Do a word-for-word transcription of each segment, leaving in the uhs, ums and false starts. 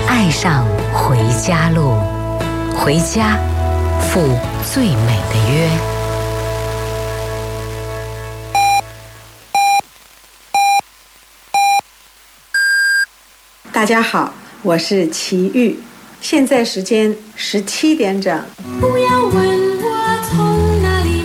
爱上回家路，回家，赴最美的约。 大家好，我是齐豫，现在时间十七点整。不要问我从哪里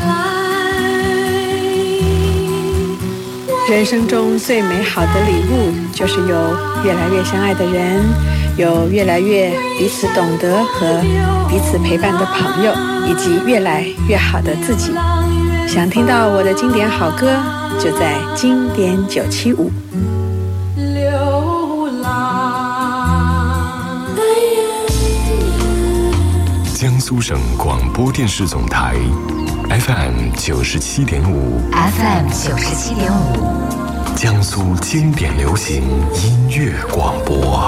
来。人生中最美好的礼物，就是有越来越相爱的人，有越来越彼此懂得和彼此陪伴的朋友，以及越来越好的自己。想听到我的经典好歌，就在经典九七五。 江苏省广播电视总台 F M 九十七点五 F M 九十七点五， 江苏经典流行音乐广播。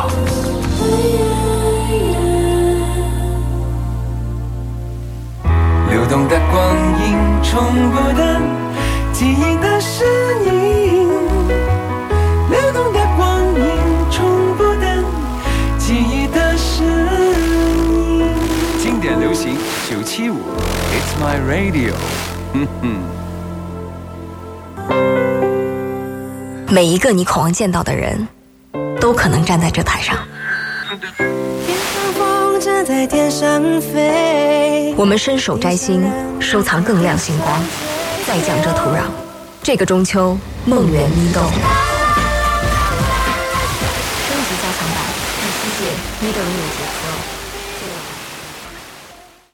流动的光阴，重复的记忆的声音。流动的光阴，重复的记忆的声音。经典流行九七五 ，It's my radio。哼哼。 每一个你渴望见到的人，都可能站在这台上。 天上风筝在天上飞， 我们伸手摘星，收藏更亮星光，再降这土壤。这个中秋，梦圆咪豆。升级加强版第七届咪豆音乐